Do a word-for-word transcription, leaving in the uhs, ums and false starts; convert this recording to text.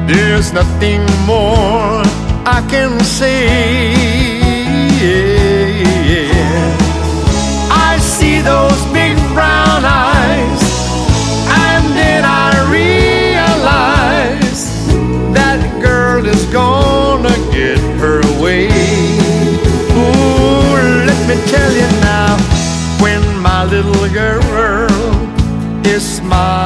There's nothing more I can say. I see those big brown eyes, and then I realize that girl is gonna get her way. Ooh, let me tell you now, when my little girl is smiling,